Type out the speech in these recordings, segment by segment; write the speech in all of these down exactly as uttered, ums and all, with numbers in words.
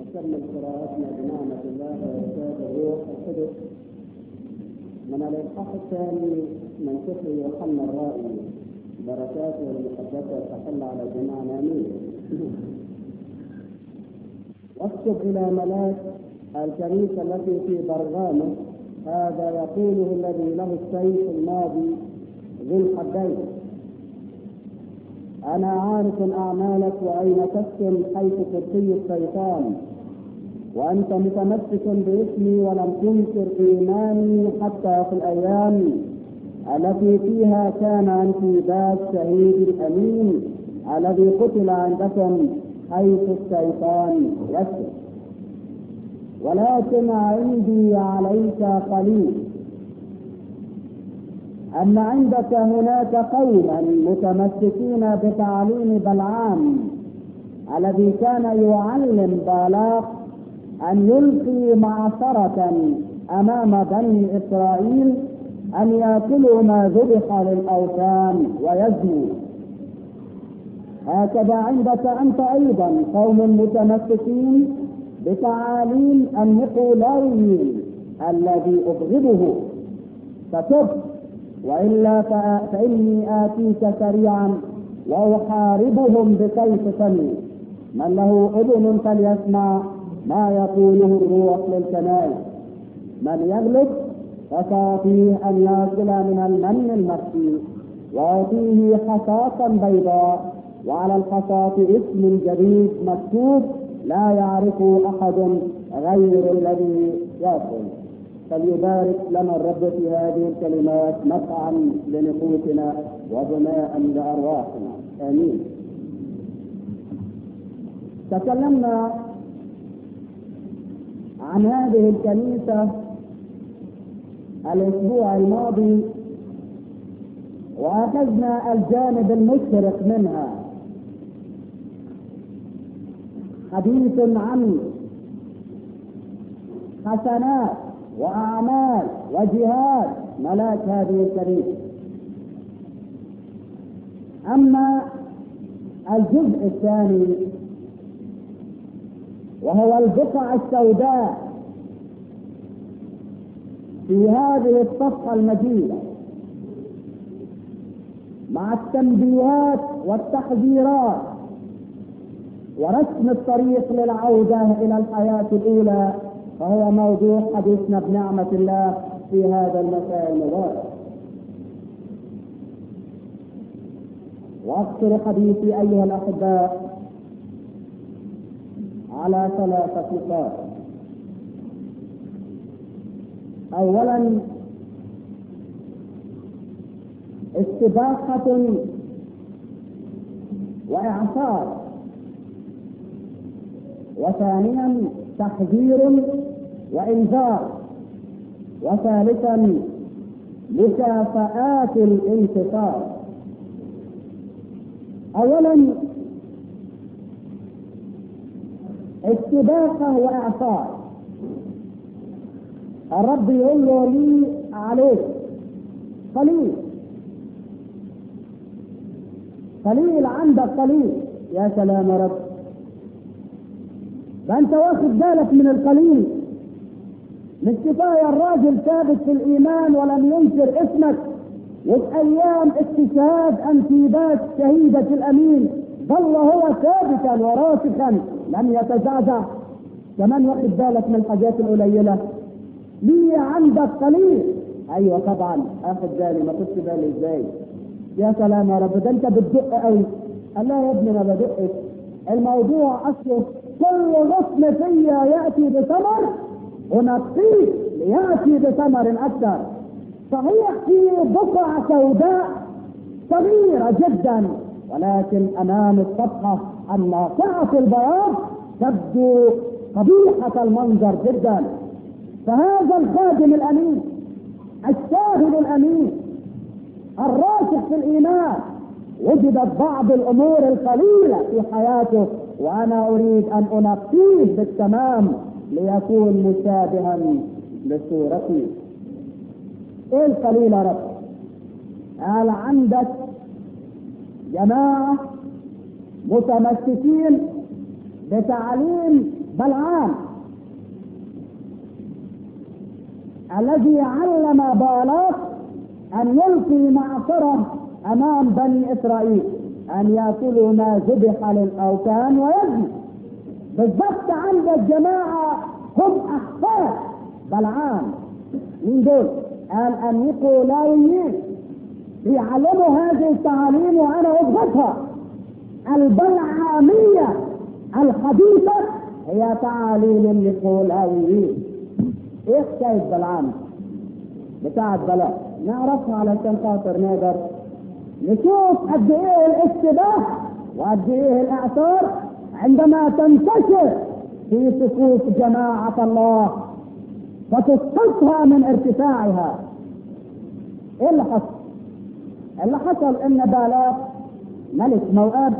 نكمل قراءتنا بنعمة الله وإرشاد الروح القدس من الإصحاح الثاني من سفر يوحنا الرائي. بركاته المقدسة تحل على جميعنا آمين. واكتب إلى ملاك الكنيسة التي في برغاموس هذا يقوله الذي له السيف الماضي ذو الحدين: أنا عارف أعمالك وأين تسكن حيث كرسي الشيطان، وأنت متمسك باسمي ولم تنكر إيماني حتى في الأيام التي فيها كان أنتيباس شهيد الأمين الذي قتل عندكم حيث الشيطان يسكن. ولكن عندي عليك قليل أن عندك هناك قوما متمسكين بتعليم بلعام الذي كان يعلم بالاق أن يلقي معصرة أمام بني إسرائيل أن يأكلوا ما ذبح للأوثان ويزنوا. هكذا عندك أنت أيضا قوم متمسكين بتعاليم النقولاويين الذي أبغضه، فتب وإلا فإني آتيك سريعا وأحاربهم بسيف فمي. من له أذن فليسمع ما يقوله الروح للكنائس. من يغلب فسأعطيه أن يأكل من المن المخفي، وأعطيه حصاة بيضاء وعلى الحصاة اسم جديد مكتوب لا يعرف أحد غير الذي يأكل. فليبارك لنا الرب في هذه الكلمات نفعا لنفوسنا وبناء لأرواحنا آمين. تكلمنا عن هذه الكنيسة الأسبوع الماضي وأخذنا الجانب المشرق منها، حديث عن حسنات وأعمال وجهاد ملاك هذه الكنيسة. أما الجزء الثاني وهو البقعة السوداء في هذه الصفحة المجيدة مع التنبيهات والتحذيرات ورسم الطريق للعودة إلى الحياة الأولى، فهو موضوع حديثنا بنعمة الله في هذا المساء المبارك. وأقصر حديثي أيها الأحباء على ثلاثة نقاط. أولا استباحة وإعصار، وثانيا تحذير وإنذار، وثالثا مكافآت الانتصار. أولا استباحة وإعصار. الرب يقول له لي عليك قليل قليل عندك قليل. يا سلام يا رب، فأنت واخد بالك من القليل. مش كفاية الراجل ثابت في الإيمان ولم ينكر اسمك، وفي أيام استشهاد أنتيباس شهيدة الأمين ظل هو ثابتا وراسخا لم يتزعزع. كمان واخد بالك من الحاجات القليلة. ليه عندك قليل؟ أيوة طبعا أخد بالي، ما كنتش بالي إزاي؟ يا سلام يا رب، ده أنت بتدق قوي. قال لا يا ابني ما بدقش، الموضوع أصله كل غصن فيا يأتي بثمر ونقيه ليأتي بثمر أكثر. صحيح في بقعة سوداء صغيرة جدا، ولكن أمام الصفحة الناقعة البياض تبدو قبيحة المنظر جدا. فهذا الخادم الأمين الشاهد الأمين الراسخ في الإيمان وجدت بعض الأمور القليلة في حياته، وأنا أريد أن أنقيه بالتمام ليكون مشابها لصورتي. إيه القليل يا رب؟ قال عندك جماعة متمسكين بتعليم بلعام الذي علم بالاق ان يلقي معصرة امام بني اسرائيل ان ياكلوا ما ذبح للاوثان ويزنوا. بالضبط عند الجماعة هم احفاد بلعام. من دول؟ قال ان يقوا لاويين يعلموا هذه التعاليم وانا اضبطها. البلعامية الحديثة هي تعاليم لقولاويين. ايه حكاية بلعام بتاعت بلاء؟ نعرفها علشان خاطر نقدر نشوف قد ايه الاشتباه وقد ايه الاعثار عندما تنتشر في صفوف جماعة الله فتسقطها من ارتفاعها. ايه اللي حصل؟ اللي حصل ان بلاق ملك موآب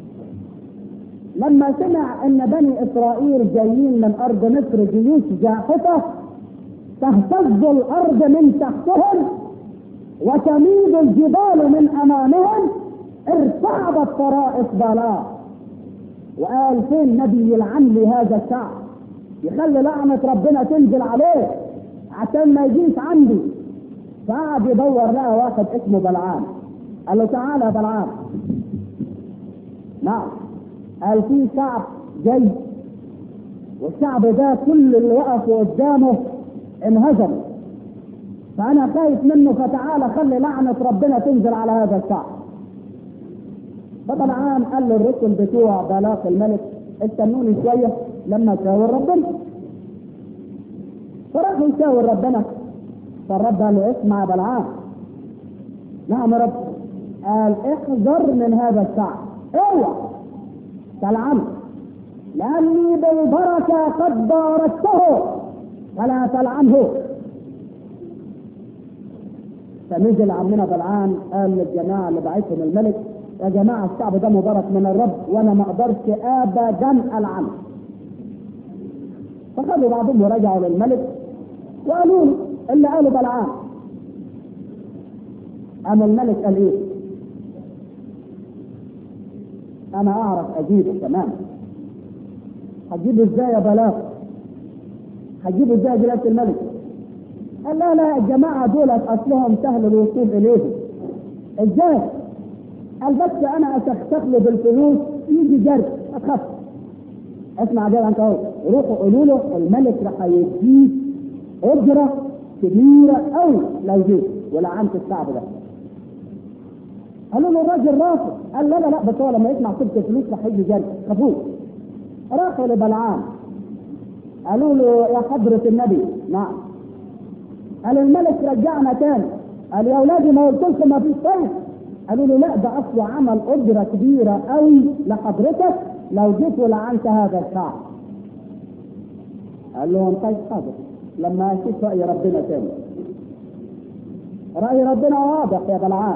لما سمع ان بني اسرائيل جايين من ارض مصر جيوش جاحفة تهتز الارض من تحتهم وتميد الجبال من امامهم، ارتعبت فرائص بلاق وقال فين نبي يلعن لي هذا الشعب يخلي لعنة ربنا تنزل عليه عشان ما يجيش عندي. فقعد يدور لقى واحد اسمه بلعام. قال له تعالى يا بلعام. نعم. قال في شعب جاي والشعب ده كل اللي وقفوا قدامه انهزموا، فانا خايف منه، فتعالى خلي لعنة ربنا تنزل على هذا الشعب. فبلعام قال للرسل بتوع بلاق الملك استنوني شويه لما تشاور ربنا. فراحوا يشاور ربنا. فالرب قال له اسمع يا بلعام. نعم يا رب. قال احذر من هذا الشعب، اوعى تلعنه لاني بالبركه قد باركته فلا تلعنه. فنزل عمنا بلعام قال للجماعه اللي بعتهم الملك يا جماعه الشعب ده مبارك من الرب وانا ما اقدرش ابدا العنه. فخدوا بعضهم ورجعوا للملك وقالوا له اللي قالوا بلعام. اما الملك قال ايه؟ انا اعرف اجيبه تماما. هتجيبه ازاي يا بلاق؟ هتجيبه ازاي جلالة الملك؟ قال لا لا الجماعه دولت اصلهم سهل الوصول اليهم. ازاي؟ قال بس انا استخلص بالفلوس يجي جري ما تخافش. اسمع جاي انت اهو، روحوا قولوا له الملك راح يديك اجره كبيره قوي لو جيت ولعنت الشعب ده. قالوا له الراجل رافض. قال لا لا لا بس هو لما يسمع صوت الفلوس راح يجي جري خافوش. راحوا لبلعام قالوا له يا حضرة النبي. نعم. قال الملك رجعنا تاني. قال يا اولادي ما قلت لكم ما فيش طيب. قالوا له لا ده اصله عمل اجره كبيره قوي لحضرتك لو جيت ولعنت هذا الشعب. قال لهم طيب حاضر لما اشوف راي ربنا تاني. راي ربنا واضح يا بلعام.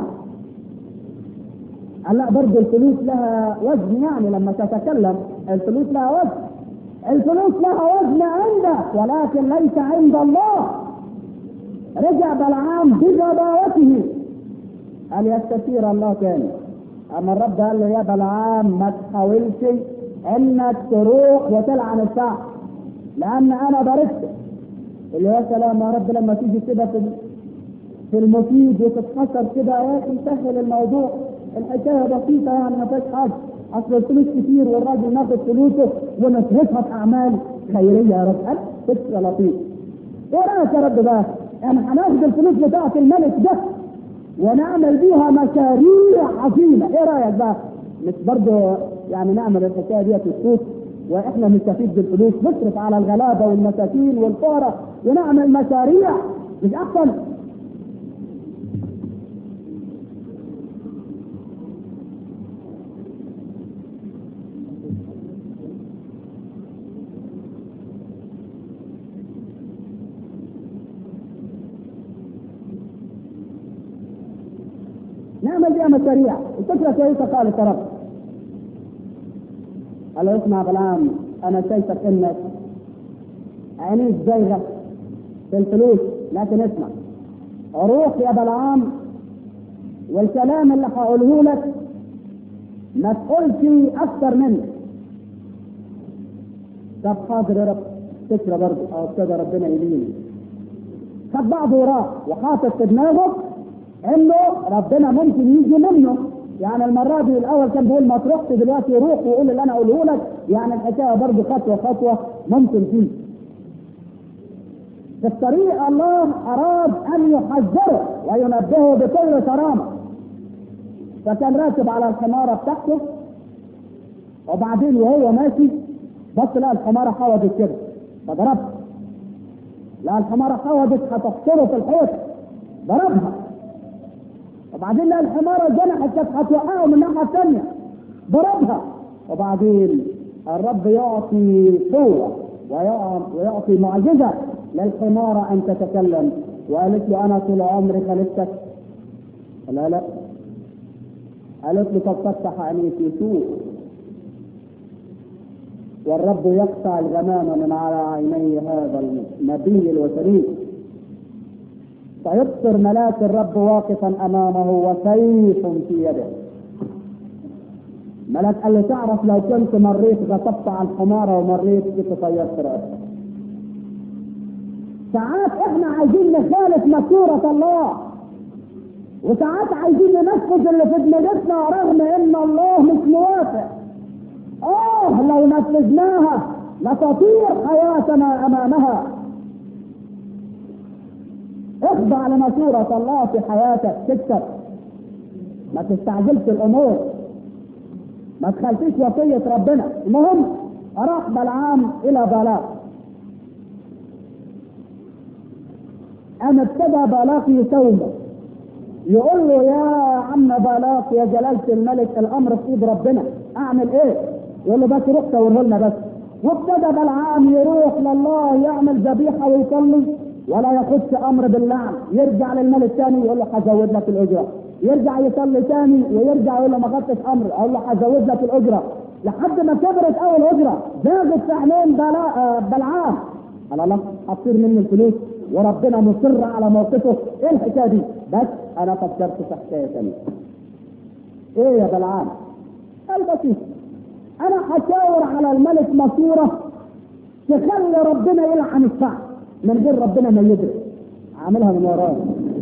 قال لا برضه الفلوس لها وزن، يعني لما تتكلم الفلوس لها وزن. الفلوس لها وزن عندك ولكن ليس عند الله. رجع بلعام بجباوته قال يستثير الله تاني. اما الرب قال له يا بلعام ما تحاولش انك تروح وتلعن الشعب لان انا باركتك. اللي يا سلام يا رب لما تيجي كده في في المفيد وتتحسر كده يا اخي سهل الموضوع، الحكايه بسيطه يعني ما فيهاش حاجه، اصل الفلوس كتير والراجل ناخد فلوسه ونصرفها في اعمال خيريه يا رب. قال فكره لطيف. ايه رايك يا رب بقى؟ يعني هناخد الفلوس بتاعه الملك ده ونعمل بيها مشاريع عظيمه، ايه رايك بقى؟ مش برضه يعني نعمل الحكايه دي في السوق واحنا نستفيد بالفلوس نصرف على الغلابه والمساكين والفقراء ونعمل مشاريع مش احسن؟ نعمل بيها مشاريع. الفكره كويسه قالت يا رب. قال له اسمع بلعام انا شايفك انك عينيك زايغه في الفلوس، لكن اسمع روح يا بلعام والكلام اللي هقوله لك ما تقولش اكثر منه. طب حاضر يا رب تسرى برضه، او ابتدى ربنا يلين. خد بعضه وراه وحاطط في دماغه انه ربنا ممكن يجي منه. يعني المره دي الاول كان بيقول ما تروحش دلوقتي، روح وقول اللي انا اقوله لك. يعني الحكايه برضه خطوه خطوه ممكن فيه. في الطريق الله اراد ان يحذره وينبهه بكل كرامه. فكان راكب على الحماره بتاعته، وبعدين وهو ماشي بص لقى الحماره حوضت كده فضربها. لقى الحماره حوضت هتحصره في الحيط ضربها. وبعدين لقى الحماره جنحت كانت هتوقعه من الناحيه الثانيه ضربها. وبعدين الرب يعطي قوه ويعطي معجزه للحماره ان تتكلم، وقالت له انا طول عمري خلفتك. لا لا قالت له طب فتح عينيك يشوف. والرب يقطع الغمام من على عيني هذا النبي الوثني، فيبصر ملاك الرب واقفا امامه وسيف في يده. ملاك قال له تعرف لو كنت مريت غطست على الحماره ومريت كنت طيرت راسك. ساعات احنا عايزين نخالف مشورة الله، وساعات عايزين ننفذ اللي في دماغنا رغم ان الله مش موافق. اه لو نفذناها لتطير حياتنا امامها. اخضع لمشورة الله في حياتك تكسب. ما تستعجلش الامور، ما تخالفيش وصية ربنا. المهم راح بلعام الى بالاق. انا ابتدى بالاق يسومه، يقول له يا عم بالاق يا جلالة الملك الامر في ايد ربنا، اعمل ايه؟ يقول له بس روح صوره لنا بس. وابتدى بلعام يروح لله يعمل ذبيحه ويصلي ولا ياخدش امر باللعن. يرجع للملك ثاني يقول له هزود لك الاجره، يرجع يصلي ثاني ويرجع يقول له ما خدتش امر، اقول له هزود لك الاجره، لحد ما كبرت اول اجره زادت في عينين بلعام. قال الله هتصير مني الفلوس وربنا مصر على موقفه. ايه الحكايه دي؟ بس انا فكرت في حكايه ثانيه. ايه يا بلعام؟ قال بسيط، انا هشاور على الملك مشوره تخلي ربنا يلعن الشعب من غير ربنا ما يدري. عاملها من وراه.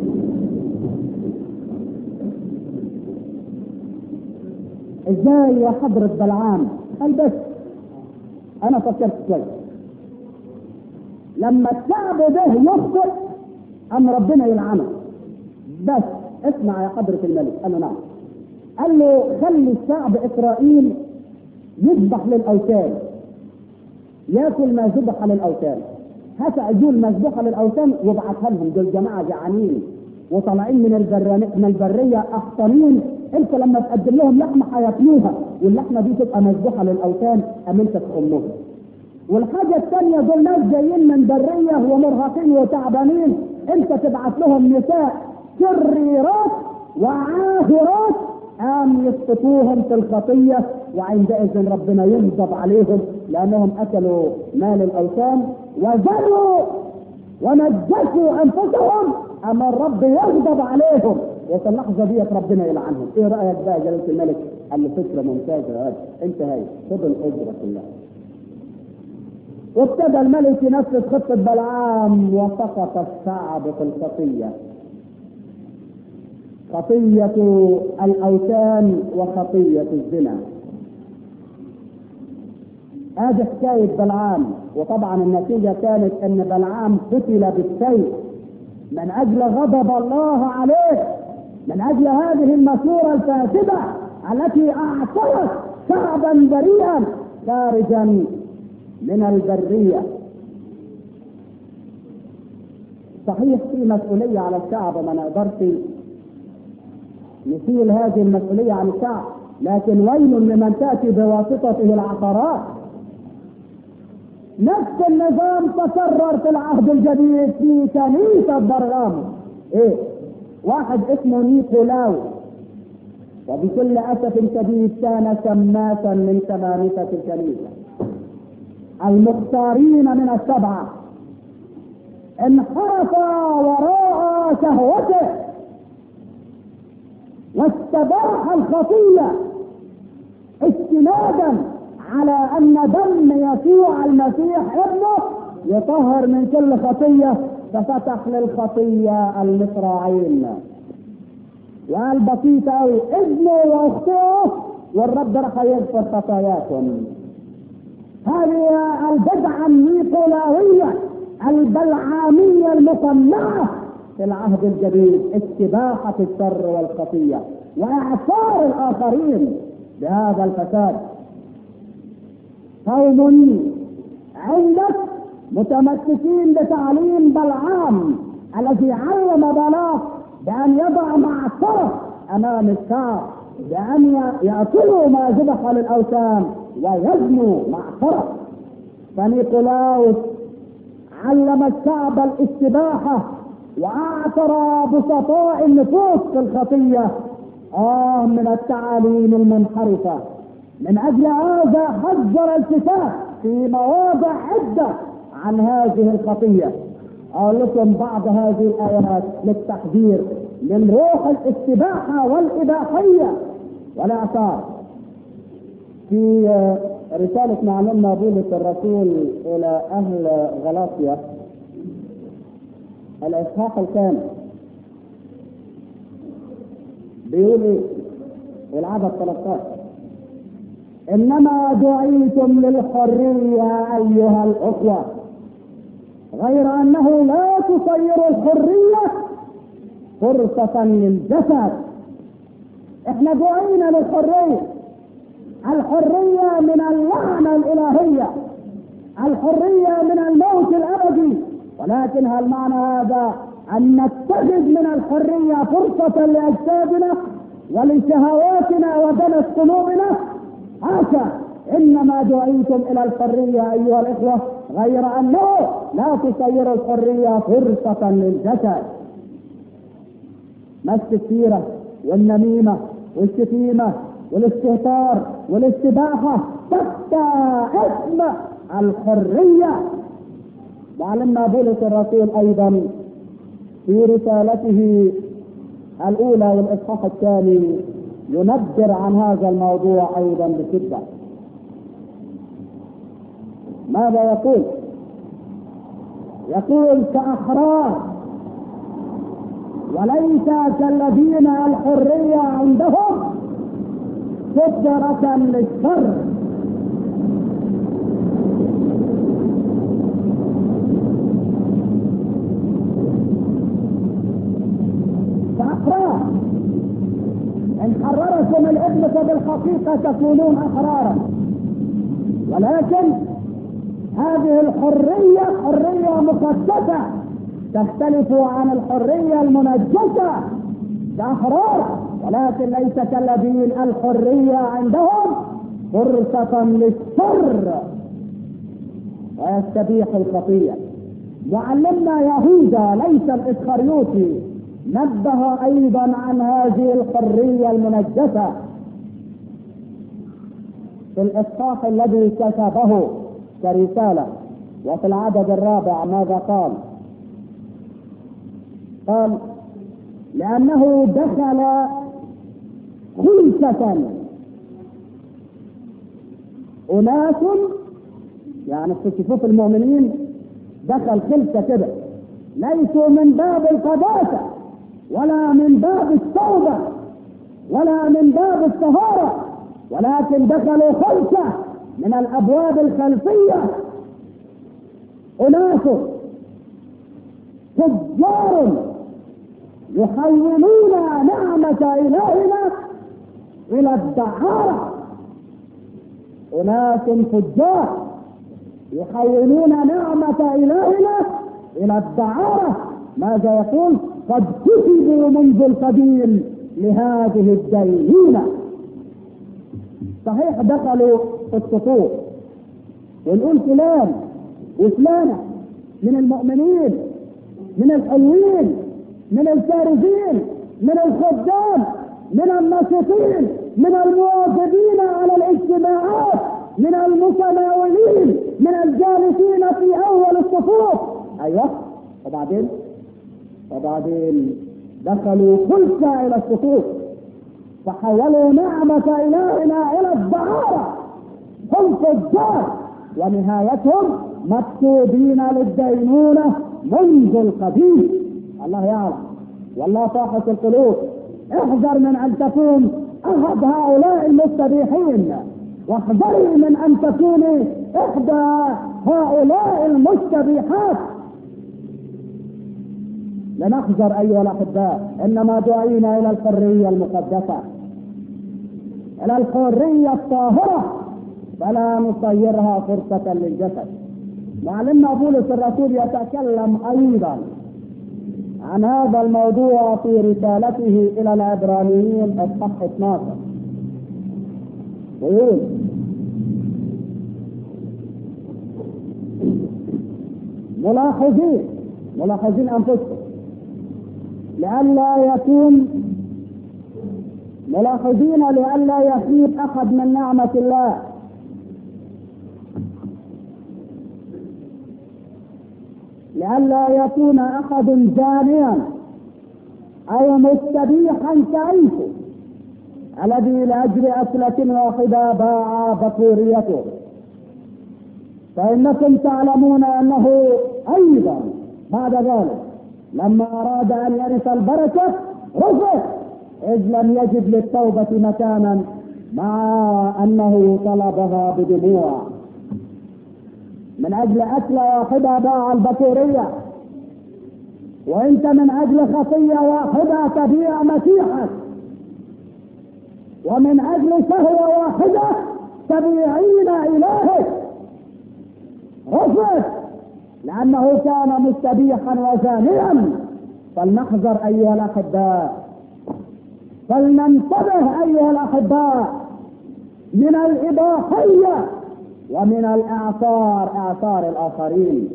ازاي يا حضرة بلعام؟ قال بس انا فكرت كويس، لما الشعب ده يخطئ ام ربنا يلعنه. بس اسمع يا حضرة الملك. قال له نعم. قال له خلي الشعب اسرائيل يذبح للاوثان، ياكل ما ذبح للاوثان. هات عجول مذبوحه للاوثان وابعتها لهم. دول جماعه جعانين وطالعين من البريه من البريه احطانين. انت لما تقدم لهم لحمه هياكلوها، واللحمه دي تبقى مذبوحه للاوثان امنت في امهم. والحاجه الثانيه دول ناس جايين من بريه ومرهقين وتعبانين، انت تبعت لهم نساء شريرات وعاهرات قام يسقطوهم في الخطيه، وعندئذ ربنا يغضب عليهم لانهم اكلوا مال الاوثان وزنوا ونجسوا انفسهم. اما الرب يغضب عليهم وفي اللحظه ديت ربنا يلعنهم. ايه رايك بقى يا جلاله الملك؟ قال له فكره ممتازه. هذا انت هاي خذ الاجره كلها. وابتدى الملك ينفذ خطه بلعام وسقط الشعب في الخطيه، خطيه الاوثان وخطيه الزنا. هذه حكايه بلعام. وطبعا النتيجه كانت ان بلعام قتل بالسيف من اجل غضب الله عليه، من اجل هذه المشوره الفاسده التي اعطت شعبا بريئا خارجا من البريه. صحيح في مسؤوليه على الشعب، ما نقدرش نشيل هذه المسؤوليه عن الشعب، لكن ويل لمن تاتي بواسطته العثرات. نفس النظام تكرر في العهد الجديد في كنيسة برغامو. ايه؟ واحد اسمه نيقولاو، وبكل اسف شديد كان شماسا من شمامسة الكنيسة المختارين من السبعة. انحرف وراء شهوته واستباح الخطية استنادا على ان دم يسوع المسيح ابنه يطهر من كل خطيه، ففتح للخطيه المصراعين. وقال بسيطه قوي، ابنه واخته والرب راح يغفر خطاياكم. هذه البدعه النيقولاويه البلعاميه المقنعه في العهد الجديد، استباحه الشر والخطيه واعثار الاخرين بهذا الفساد. قوم عندك متمسكين بتعليم بلعام الذي علم بلاق بان يضع معصره امام الشعب، بان ياكلوا ما ذبح للاوثان ويزنوا معصره. فنيقولاوس علم الشعب الاستباحه واعثر بسطاء النفوس في الخطيه اه من التعاليم المنحرفه. من اجل هذا حذر الكتاب في مواضع عده عن هذه الخطيه. اقول لكم بعض هذه الايات للتحذير من روح الاستباحه والاباحيه والاعثار. في رساله معلمنا بولس الرسول الى اهل غلاطيا الاصحاح الخامس بيقول العدد ثلاثة عشر: انما دعيتم للحريه ايها الاخوه، غير انه لا تصير الحريه فرصه للجسد. احنا دعينا للحريه، الحريه من اللعنه الالهيه، الحريه من الموت الابدي. ولكن هل معنى هذا ان نتخذ من الحريه فرصه لاجسادنا ولشهواتنا ودنس قلوبنا؟ هذا انما دعيتم الى الحريه ايها الاخوه، غير انه لا تصير الحريه فرصه للجسد. مس السيره والنميمه والشتيمه والاستهتار والاستباحه تحت اسم الحريه. وعلمنا بولس الرسول ايضا في رسالته الاولى والاصحاح الثاني ينبر عن هذا الموضوع ايضا بشده. ماذا يقول؟ يقول كأحرار وليس كالذين الحرية عندهم قدرة للشر. كأحرار إن حرركم الابن فبالحقيقة تكونون أحرارا، ولكن هذه الحرية حرية مقدسة تختلف عن الحرية المنجسة كأحرار، ولكن ليس كالذين الحرية عندهم فرصة للشر ويستبيح الخطية. معلمنا يهوذا ليس الإسخريوطي نبه أيضا عن هذه الحرية المنجسة في الإصحاح الذي كتبه كرسالة. وفي العدد الرابع ماذا قال؟ قال لأنه دخل خلسة أناس، يعني في صفوف المؤمنين دخل خلسة كده، ليسوا من باب القداسة ولا من باب التوبة ولا من باب الطهارة، ولكن دخلوا خلسة من الأبواب الخلفية. أناس تجار يحولون نعمة إلهنا إلى الدعارة. أناس تجار يحولون نعمة إلهنا إلى الدعارة. ماذا يقول؟ قد كتبوا منذ القديم لهذه الدينونة. صحيح دخلوا في الصفوف ونقول فلان وفلانة من المؤمنين، من الحلوين، من الفارزين، من الخدام، من الناشطين، من المواظبين على الاجتماعات، من المتناولين، من الجالسين في اول الصفوف. ايوه، وبعدين وبعدين دخلوا خلسة الى الصفوف فحولوا نعمة الهنا الى الدعارة. هم فجار ونهايتهم مكتوبين للدينونة منذ القديم. الله يعلم والله فاحص القلوب. احذر من ان تكون احد هؤلاء المستبيحين، واحذري من ان تكوني احدى هؤلاء المستبيحات. لنحذر ايها الاحباء، انما دعينا الى الحريه المقدسه، الى الحريه الطاهره، فلا نصيرها فرصه للجسد. معلمنا بولس الرسول يتكلم ايضا عن هذا الموضوع في رسالته الى العبرانيين اصحاح اثناشر، ويقول: ملاحظين ملاحظين انفسكم لئلا يكون ملاحظين لئلا يخيب احد من نعمة الله، لئلا يكون احد زانيا او مستبيحا كعيسو الذي لاجل اكلة واحدة باع بكوريته، فانكم تعلمون انه ايضا بعد ذلك لما اراد ان يرث البركة رفض، اذ لم يجد للتوبة مكانا مع انه طلبها بدموع. من اجل اكلة واحدة باع البكورية، وانت من اجل خطية واحدة تبيع مسيحك، ومن اجل شهوة واحدة تبيعين الهك. رفض لانه كان مستبيحا وزانيا. فلنحذر ايها الاحباء، فلننتبه ايها الاحباء من الاباحية ومن الاعثار، اعثار الاخرين.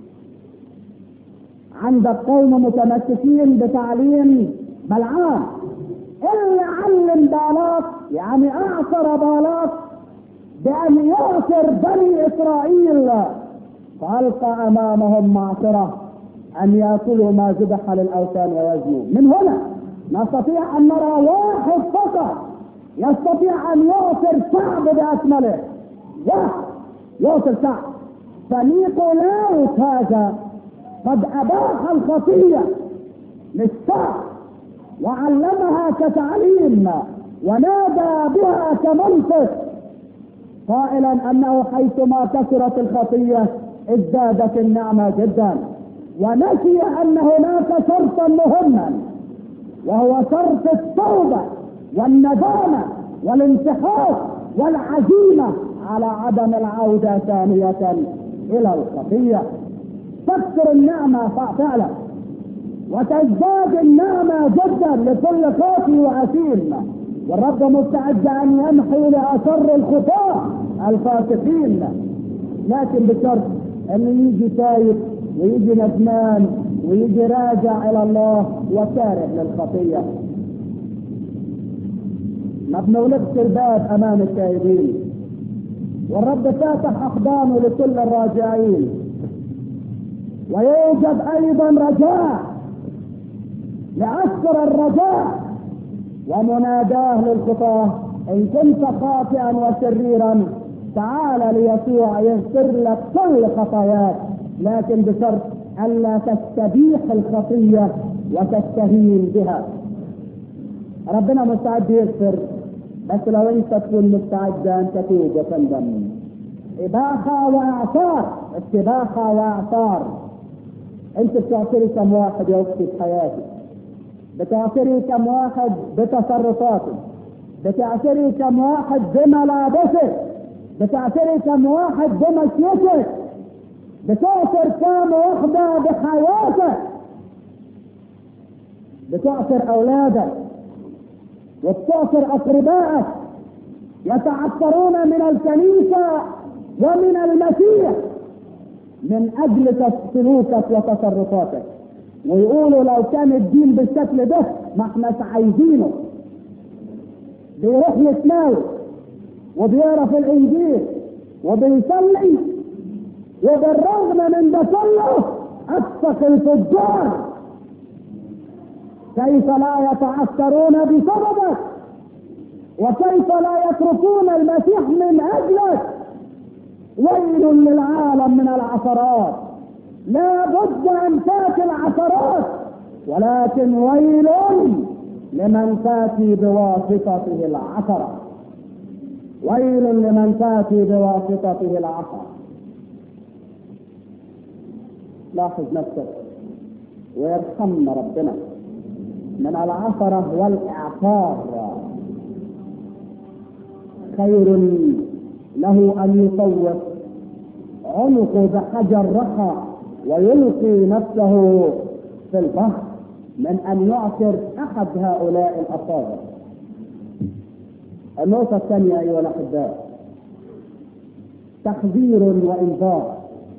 عندك قوم متمسكين بتعليم بلعام، اللي علم بالاق يعني اعثر بالاق بان يعثر بني اسرائيل، فالقى امامهم معصرة ان ياكلوا ما ذبح للاوثان ويزنوا. من هنا نستطيع ان نرى واحد فقط يستطيع ان يعثر شعب باكمله، واحد يعثر شعب. فنيقولاوس هذا قد اباح الخطية للشعب وعلمها كتعليم ونادى بها كمنطق، قائلا انه حيثما كثرت الخطية ازدادت النعمة جدا، ونسي ان هناك شرطا مهما وهو شرط التوبة والندامة والانتحار والعزيمة على عدم العودة ثانية الى الخطية. تكثر النعمة فعلا وتزداد النعمة جدا لكل خاطئ وأثيم، والرب مستعد ان يمحو لأشر الخطاة الفاسقين، لكن بشرط ان يجي تايب ويجي ندمان ويجي راجع الى الله وكاره للخطية. ما بنغلقش الباب امام التائبين، والرب فاتح احضانه لكل الراجعين، ويوجد ايضا رجاء لأكثر الرجاء ومناداه للخطاة: ان كنت خاطئا وشريرا تعال ليسوع يغفر لك كل خطاياك، لكن بشرط الا تستبيح الخطية وتستهين بها. ربنا مستعد يغفر، بس لو انت تكون مستعد ان تتوب وتندم. اباحة واعثار، استباحة واعثار. انت بتعتري كم واحد يا اختي في حياتك؟ بتعتري كم واحد بتصرفاتك؟ بتعتري كم واحد بملابسك؟ بتعتري كم واحد بمشيتك؟ بتعتر كم واحدة بحياتك؟ بتعتر اولادك وبتعتر اقربائك يتعثرون من الكنيسة ومن المسيح من اجل سلوكك وتصرفاتك، ويقولوا لو كان الدين بالشكل ده ما احناش عايزينه. بيروح يتناول وبيقرا في الانجيل وبيصلي، وبالرغم من ده كله اتقى الفجار. كيف لا يتعثرون بسببك؟ وكيف لا يتركون المسيح من اجلك ويل للعالم من العثرات، لا بد ان تاتي العثرات، ولكن ويل لمن تاتي بواسطته العثرة، ويل لمن تاتي بواسطته العثرة. لاحظ نفسك ويرحمنا ربنا من العثرة والإعصار. خير له أن يطوف عنقه بحجر رخى ويلقي نفسه في البحر من أن يعثر أحد هؤلاء الأصابع. النقطة الثانية أيها الأحباء، تحذير وإنذار.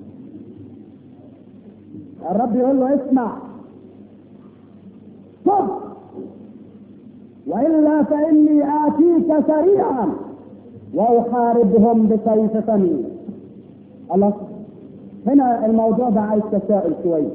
الرب يقول له اسمع، صب، وإلا فإني آتيك سريعا وأحاربهم بسيف فمي. الله، هنا الموضوع ده عايز تساؤل شوية.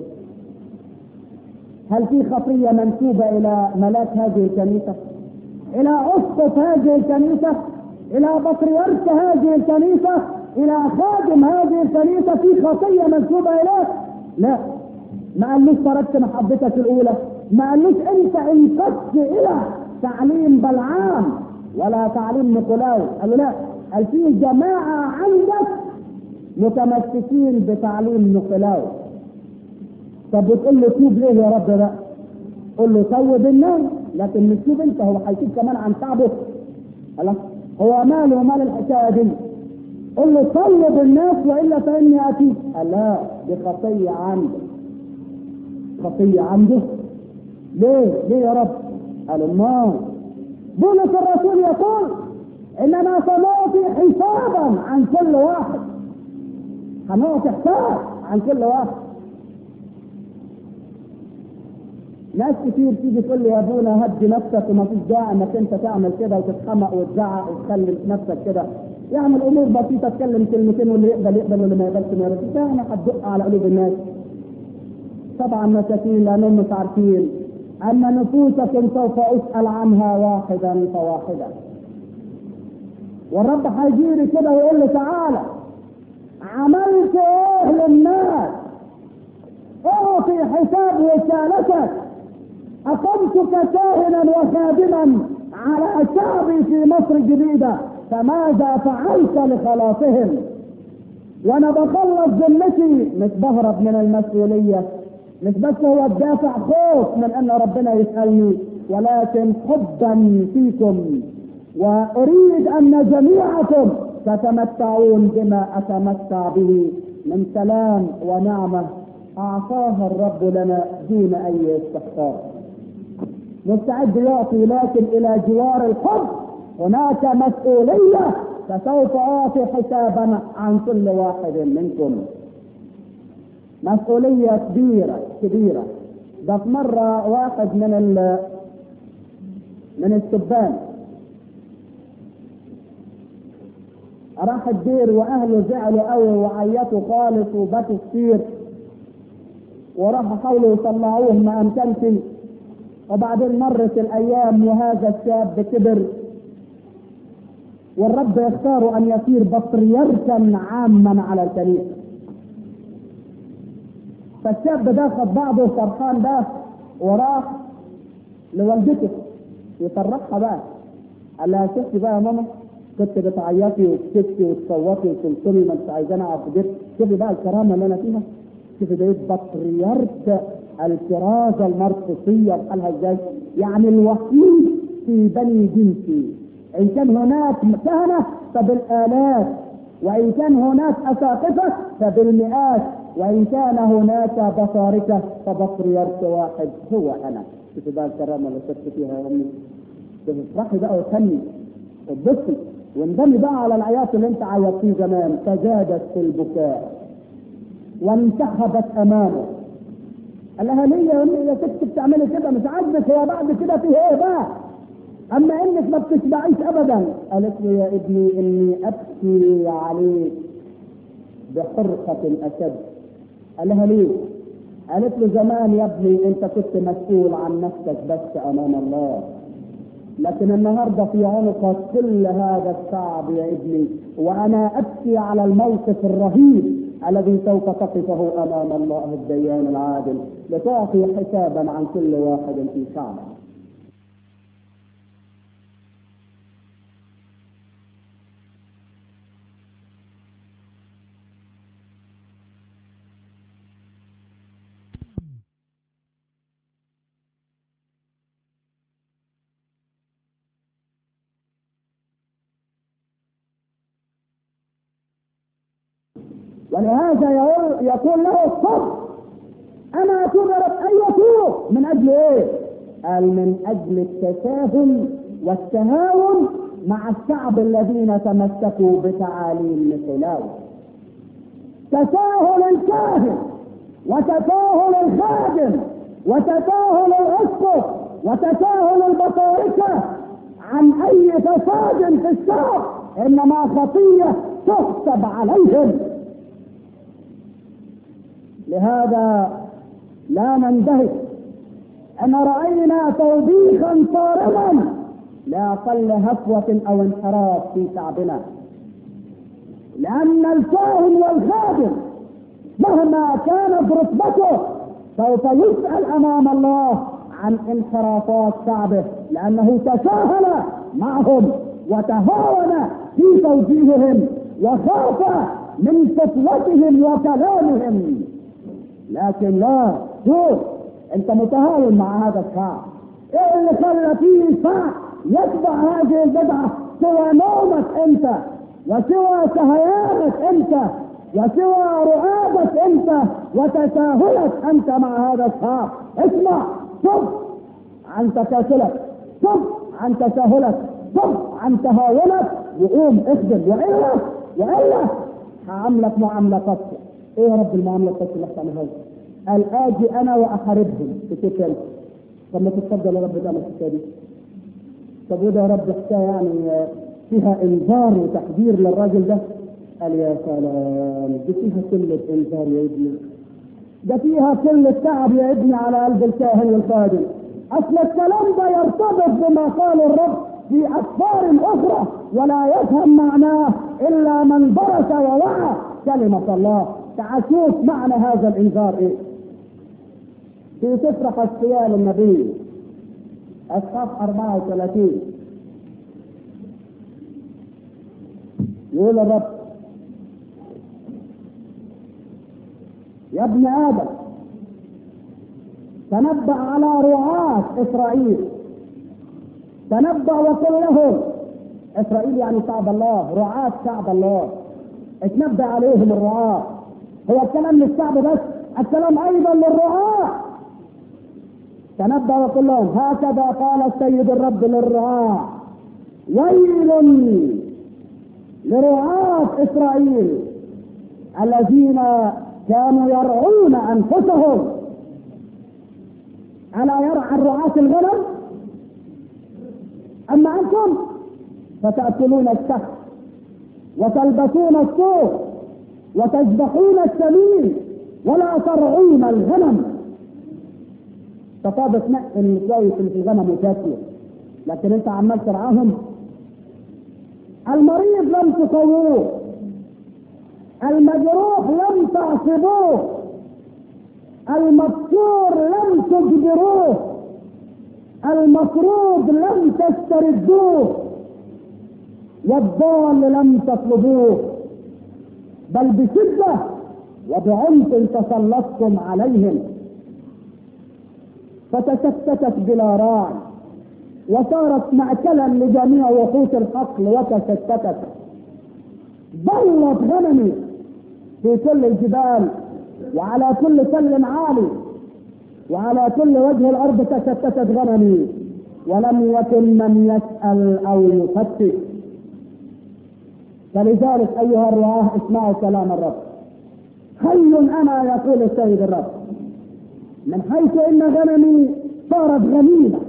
هل في خطية منسوبة إلى ملاك هذه الكنيسة؟ إلى أسقف هذه الكنيسة؟ إلى بطريرك هذه الكنيسة؟ إلى خادم هذه الكنيسة في خطية منسوبة إليه؟ لا، ما قالوش تركت محبتك الأولى، ما قالوش أنت انقذت إلى تعليم بلعام ولا تعليم نيقولاوس. قالوا لا، قال في جماعة عندك متمسكين بتعليم نيقولاوس. طب بتقول له توب ليه يا رب بقى؟ قول له توب الناس، لكن مش توب انت، هو هيتوب كمان عن شعبه؟ خلاص، هو ماله ومال الحكايه دي؟ قول له طيب الناس والا فاني اتيك. قال لا، دي خطيه عنده. خطيه عنده؟ ليه؟ ليه يا رب؟ قال ما بولس الرسول يقول اننا سنعطي حسابا عن كل واحد، هنعطي حساب عن كل واحد. ناس كتير تيجي تقول لي يا ابونا هدي نفسك وما فيش داعي انك انت تعمل كده وتتخمق وتزعق وتخلي نفسك كده، يعني الامور بسيطه، تكلم كلمتين واللي يقبل يقبل واللي ما يقبلش ما يقبلش، انا هتدق على قلوب الناس. طبعا مساكين لانهم مش عارفين ان نفوسكم سوف اسال عنها واحدا فواحدا. والرب هيجيلي كده ويقول لي تعالى عملت ايه للناس؟ اعطي حساب وكالتك. اقمتك كاهنا وخادما على شعبي في مصر الجديده، فماذا فعلت لخلاصهم؟ وانا بخلص ذمتي، مش بهرب من المسؤوليه، مش بس هو الدافع خوف من ان ربنا يسالني، ولكن حبا فيكم، واريد ان جميعكم تتمتعون بما اتمتع به من سلام ونعمه اعطاها الرب لنا دون اي استحقاق. مستعد يعطي، لكن الى جوار الحب هناك مسؤوليه، فسوف اعطي حسابا عن كل واحد منكم. مسؤوليه كبيره كبيره. ده في مره واحد من ال من الشبان راح الدير واهله زعلوا قوي وعيطوا خالص وبكوا كتير، وراحوا حاولوا يطلعوه ما امكنش. وبعدين مرت الايام وهذا الشاب كبر، والرب يختار ان يصير بطريركا عاما على الكنيسه. فالشاب ده خد بعضه فرحان ده وراح لوالدته يفرحها بقى. قال لها شفتي بقى يا ماما، كنت بتعيطي وتبكي وتصوتي وتنطري ما انت عايزاني اقعد في بيتك، شوفي بقى الكرامه اللي انا فيها، شوفي بقيت بطريرك الكرازه المرقسيه بحالها ازاي، يعني الوحيد في بني جنسي. ان كان هناك كهنه فبالالاف، وان كان هناك اساقفه فبالمئات، وان كان هناك بطاركه فبطريرك واحد هو انا. شوفي بقى الكرامه اللي شفت فيها يا امي، تفرحي بقى وتهني وتبصي واندمي بقى على العياط اللي انت عيطتيه زمان. فزادت في البكاء وانسحبت امامه. قال لها ليه يا امي يا ست بتعملي كده؟ مش عاجبك؟ هو بعد كده فيه ايه بقى؟ اما انك ما بتشبعيش ابدا. قالت له يا ابني اني ابكي عليك بحرقه اشد. قال لها ليه؟ قالت له زمان يا ابني انت كنت مسؤول عن نفسك بس امام الله، لكن النهارده في عنقك كل هذا الشعب يا ابني، وانا ابكي على الموقف الرهيب الذي سوف تقفه امام الله الديان العادل لتعطي حسابا عن كل واحد في شعبك. ولهذا يقول, يقول له الصبر. انا اتوب يا رب. اي اتوب؟ من اجل ايه؟ قال من اجل التساهل والتهاون مع الشعب الذين تمسكوا بتعاليم نيقولاوس. تساهل الكاهن وتساهل الخادم وتساهل الاسقف وتساهل البطاركه عن اي فساد في الشعب انما خطيه تحسب عليهم. لهذا لا نندهش ان راينا توبيخا صارما لاقل هفوه او انحراف في شعبنا، لان الكاهن والخادم مهما كانت رتبته سوف يسال امام الله عن انحرافات شعبه، لانه تساهل معهم وتهاون في توجيههم وخاف من فتوتهم وكلامهم. لكن لا، شوف انت متهاون مع هذا الشعب. ايه اللي خلى فيه شعب يتبع هذه البدعه؟ سوى نومك انت وسوى سهيانك انت وسوى رعابك انت وتساهلك انت مع هذا الشعب. اسمع، صف عن تكاسلك، صف عن تساهلك، صف عن تهاونك، وقوم اخدم، والا والا هعاملك معامله قاسيه. ايه يا رب المعامله القاسيه اللي بتعملها؟ قال اجي انا واحاربهم في كتاب. طب ما تتفضل يا رب تعمل الحكايه دي. طب وده يا رب حكايه يعني فيها انذار وتحذير للراجل ده؟ قال يا سلام، دي فيها كلمه انذار يا ابني، ده فيها كلمه تعب يا ابني على قلب الكاهن والخادم. اصل الكلام ده يرتبط بما قال الرب في اسفار اخرى ولا يفهم معناه الا من درس ووعى كلمه الله. تعال شوف معنى هذا الانذار ايه في سفر حزقيال النبي اصحاح أربعة وثلاثين. يقول الرب: يا ابن ادم تنبأ على رعاة اسرائيل، تنبأ وقل لهم. اسرائيل يعني شعب الله، رعاة شعب الله، اتنبأ عليهم الرعاة. هو الكلام للشعب بس، الكلام ايضا للرعاة. تنبأ وقل لهم: هكذا قال السيد الرب للرعاة: ويل لرعاة اسرائيل الذين كانوا يرعون انفسهم. الا يرعى الرعاة الغنم؟ اما انتم فتأكلون الشحم وتلبسون الصوف وتذبحون السمين ولا ترعون الغنم. تفاضل تنقل كويس اللي في الغنم وتاكله، لكن انت عمال ترعاهم. المريض لم تقووه، المجروح لم تعصبوه، المكسور لم تجبروه، المطرود لم تستردوه، والضال لم تطلبوه، بل بشدة وبعنف تسلطتم عليهم. فتشتتت بلا راعي وصارت مأكلا لجميع وحوش الحقل وتشتتت. ضلت غنمي في كل الجبال وعلى كل تل عالي وعلى كل وجه الارض تشتتت غنمي، ولم يكن من يسأل او يفتش. فلذلك ايها الرعاة اسمعوا كلام الرب: خير انا يقول السيد الرب، من حيث ان غنمي صارت غنيمة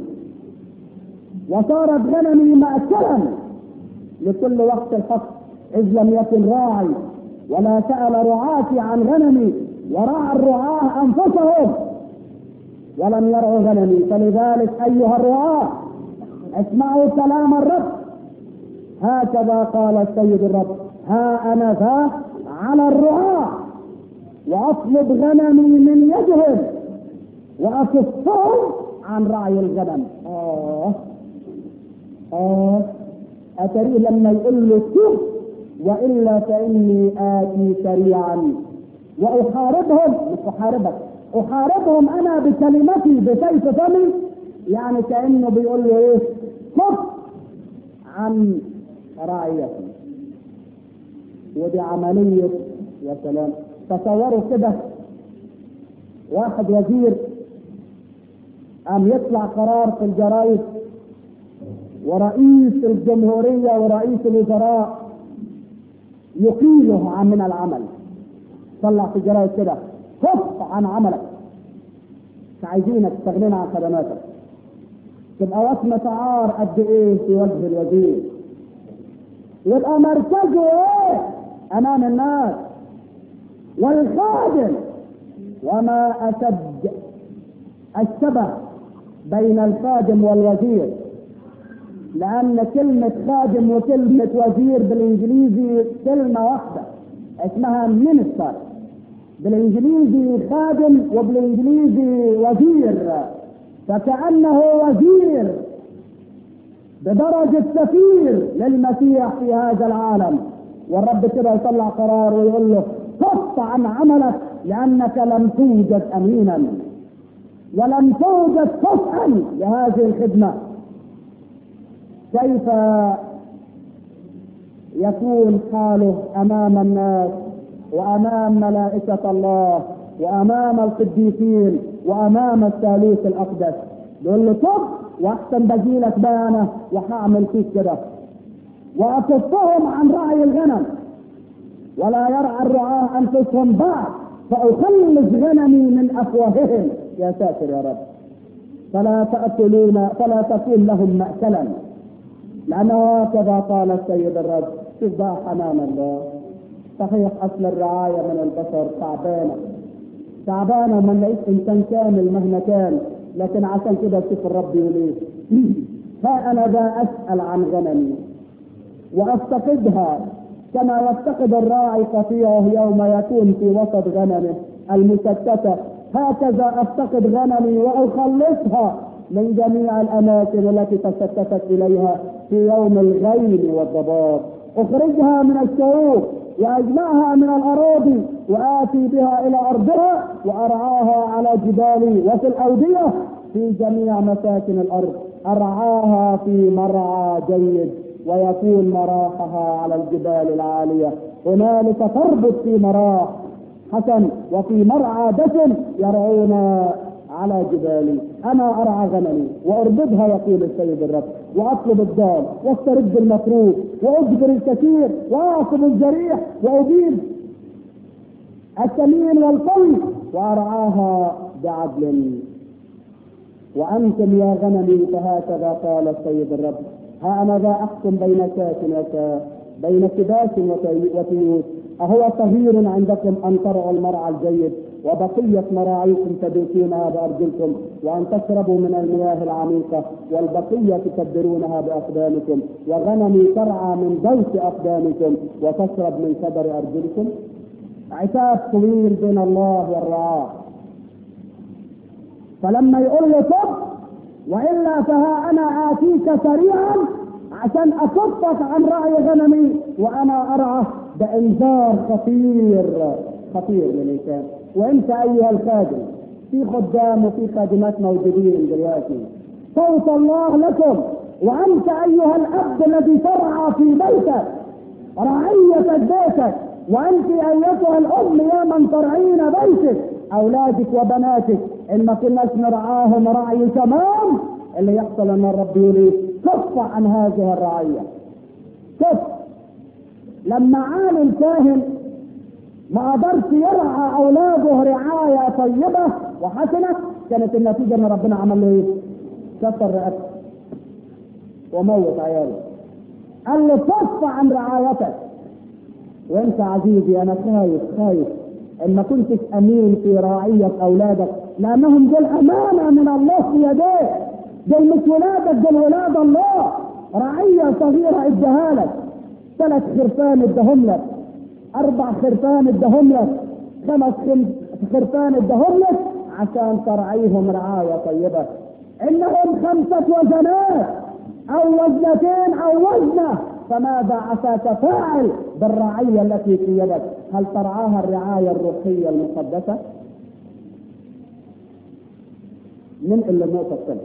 وصارت غنمي مأكلا لكل وقت الحق، اذ لم يكن راعي ولا سأل رعاتي عن غنمي، ورعى الرعاة انفسهم ولم يرعوا غنمي. فلذلك ايها الرعاة اسمعوا كلام الرب. هكذا قال السيد الرب: ها انا ذا على الرعاة واطلب غنمي من يدهم واكفهم عن رعي الغنم. اه اه اتري لما يقول له شوف والا فاني اتي سريعا واحاربهم. مش احاربك، احاربهم انا بكلمتي بسيف فمي. يعني كانه بيقول له ايه؟ كف عن رعيتي. ودي عمليه. يا سلام، تصوروا كده واحد وزير قام يطلع قرار في الجرايد ورئيس الجمهوريه ورئيس الوزراء يقيله عن من العمل. طلع في الجرايد كده: كف عن عملك، مش عايزينك تستغنينا عن خدماتك. تبقى وصمة عار قد ايه في وجه الوزير. يبقى مركزه ايه امام الناس. والخادم، وما اشد الشبه بين الخادم والوزير، لان كلمة خادم وكلمة وزير بالانجليزي كلمة واحدة اسمها مينستر. بالانجليزي خادم وبالانجليزي وزير، فكأنه وزير بدرجة سفير للمسيح في هذا العالم. والرب كده يطلع قرار ويقول له: كف عن عملك لأنك لم توجد أمينا ولم توجد كفءا لهذه الخدمة. كيف يكون حاله أمام الناس وأمام ملائكة الله وأمام القديسين وأمام الثالوث الأقدس؟ يقول له: طب واحسن بجيلك بقى أنا وهعمل فيك كده وأكفهم عن رعي الغنم ولا يرعى الرعاة أنفسهم بعد فأخلص غنمي من أفواههم. يا ساتر يا رب، فلا تأكلون فلا تكون لهم مأكلا، لأنه هكذا قال السيد الرب. شوف بقى حنان الله. صحيح أصل الرعاية من البشر تعبانة تعبانة وما نلاقيش إنسان كامل مهما كان، لكن عشان كده شوف الرب يقول إيه: ها أنا ذا أسأل عن غنمي وأفتقدها كما يفتقد الراعي قطيعه يوم يكون في وسط غنمه المشتتة. هكذا أفتقد غنمي وأخلصها من جميع الأماكن التي تشتتت إليها في يوم الغيم والضباب. أخرجها من الشعوب وأجمعها من الأراضي وآتي بها إلى أرضها وأرعاها على جبالي وفي الأودية في جميع مساكن الأرض. أرعاها في مرعى جيد ويكون مراحها على الجبال العالية. هنالك تربط في مراح حسن وفي مرعى دسم يرعون على جبالي. أنا أرعى غنمي وأربدها يقول السيد الرب، وأطلب الضال واسترد المطروب وأجبر الكثير وأعصب الجريح وأجيب السمين والقوي وأرعاها بعدل. وأنتم يا غنمي فهكذا قال السيد الرب: ها أنا ذا أحكم بين شاة وشاة بين كباش وتيوس. أهو طهير عندكم أن ترعوا المرعى الجيد وبقية مراعيكم تدوسونها بأرجلكم وأن تشربوا من المياه العميقة والبقية تكبرونها بأقدامكم وغنمي ترعى من دوس أقدامكم وتشرب من كبر أرجلكم. عتاب طويل بين الله والرعاة. فلما يقول له طب وإلا فها أنا آتيك سريعا عشان أكفك عن رعي غنمي وأنا أرعى، ده إنذار خطير خطير للإنسان. وأنت أيها الخادم، في خدام وفي خادمات موجودين دلوقتي، صوت الله لكم. وأنت أيها الأب الذي ترعى في بيتك رعية بيتك، وأنت أيتها الأم يا من ترعين بيتك أولادك وبناتك، إن ما كناش نرعاهم رعي تمام اللي يحصل أن الرب يقول كف عن هذه الرعية. كف. لما عالي الكاهن ما قدرش يرعى أولاده رعاية طيبة وحسنة، كانت النتيجة أن ربنا عمل له إيه؟ كسر رقبته وموت عياله. قال له كف عن رعايتك. وانت عزيزي انا خايف خايف ان ما كنتش امين في راعية اولادك، لانهم دول امانة من الله في يديك. دول مش ولادك، دول ولاد الله. رعية صغيرة اداها لك، ثلاث خرفان اداهم لك، اربع خرفان اداهم لك، خمس خرفان اداهم لك عشان ترعيهم رعاية طيبة. انهم خمسة وزنات او وزنتين او وزنة، فماذا عساك فاعل بالرعية التي في يدك؟ هل ترعاها الرعاية الروحية المقدسة؟ ننقل للنقطة الثالثة.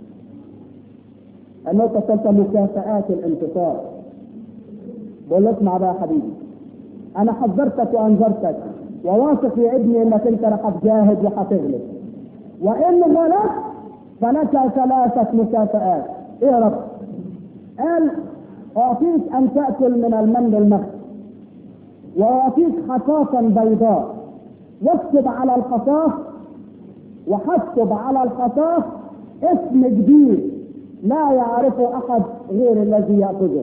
النقطة الثالثة مكافآت الانتصار. بقول له اسمع بقى يا حبيبي، أنا حذرتك وأنذرتك وواثق يا ابني إنك أنت رح تجاهد وحتغلب، وإن غلبت فلك ثلاثة مكافآت. إيه يا رب؟ قال أعطيك أن تأكل من المن المخفي، وأعطيك حصاة بيضاء، واكتب على الحصاة وحسب على الحصاة اسم جديد لا يعرفه أحد غير الذي يأخذه.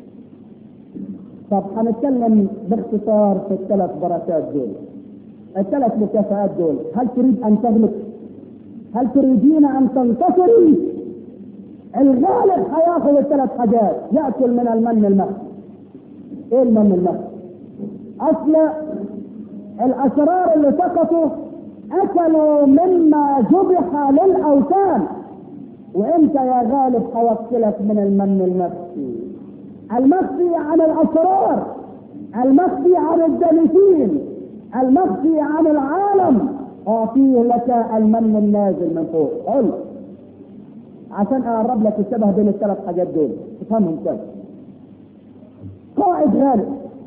طب هنتكلم باختصار في الثلاث بركات دول، الثلاث مكافآت دول. هل تريد أن تغلب؟ هل تريدين أن تنتصري؟ الغالب هياخذ الثلاث حاجات، يأكل من المن المخفي. ايه المن المخفي؟ اصل الاشرار اللي سقطوا اكلوا مما ذبح للاوثان، وانت يا غالب هوكلك من المن المخفي، المخفي عن الاشرار، المخفي عن الدنيسين، المخفي عن العالم. اعطيه لك المن النازل من فوق. قل عشان اقرب لك الشبه بين الثلاث حاجات دول تفهمهم كده. قائد غالب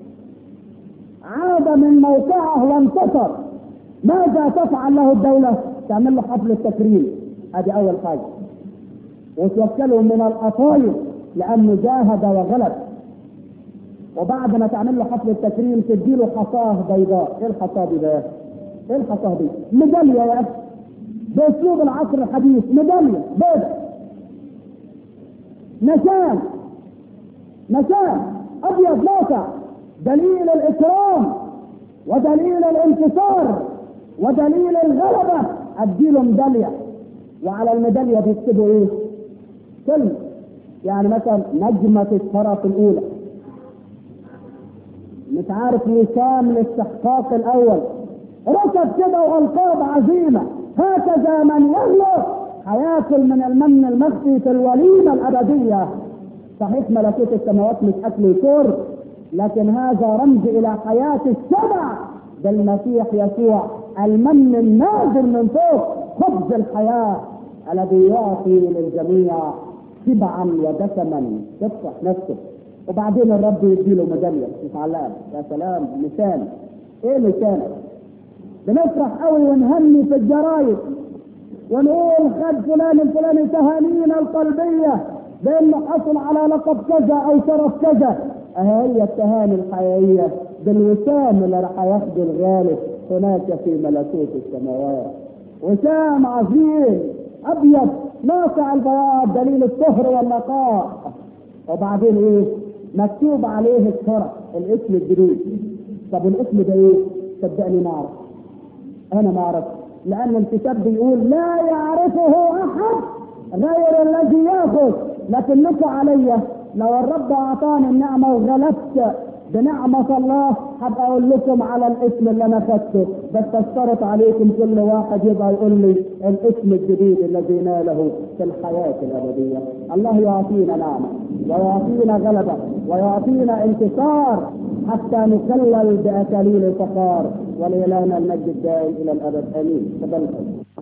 عاد من موقعه وانتصر، ماذا تفعل له الدولة؟ تعمل له حفل التكريم، ادي اول حاجة، وتوكله من القطايف لانه جاهد وغلب. وبعد ما تعمل له حفل التكريم تديله حصاه بيضاء. ايه الحصاه دي بقى؟ ايه الحصاه دي؟ ميدالية يا اخي، باسلوب العصر الحديث، ميدالية بيضاء، نشان نشان ابيض ناصع، دليل الاكرام ودليل الانتصار ودليل الغلبة. اديله ميدالية، وعلى الميدالية بيكتبوا ايه؟ كلمة، يعني مثلا نجمة الشرف الاولى، مش عارف وسام الاستحقاق الاول، ركب كده والقاب عظيمة. هكذا من يغلب هياكل من المن المخفي في الوليمة الابدية. صحيح ملكوت السماوات مش اكل وشرب، لكن هذا رمز الى حياة السبع بالمسيح يسوع، المن النازل من فوق، خبز الحياة الذي يعطي للجميع شبعا ودسما تفرح نفسه. وبعدين الرب يديله ميدالية متعلقة. يا سلام، مثال. ايه مثالك؟ بنفرح قوي ونهني في الجرايد ونقول خد فلان الفلاني تهانينا القلبية بانه حصل على لقب كذا او شرف كذا. هي التهاني الحقيقية بالوسام اللي راح ياخده الغالب هناك في ملكوت السماوات. وسام عظيم ابيض ناصع البياض، دليل الطهر والنقاء. وبعدين ايه؟ مكتوب عليه الشرف، الاسم الجديد. طب الاسم ده ايه؟ صدقني ما اعرف، انا ما اعرف، لان الكتاب بيقول لا يعرفه احد غير الذي ياخذ. لكن لكم علي، لو الرب اعطاني النعمه وغلبت بنعمه الله هبقى اقول لكم على الاسم اللي انا خدته، بس اشترط عليكم كل واحد يبقى يقول لي الاسم الجديد الذي ناله في الحياه الابديه. الله يعطينا نعمه ويعطينا غلبه ويعطينا انتصار حتى نكلل باكاليل الفخار، ولإلهنا المجد الدائم الى الابد. امين. تفضل.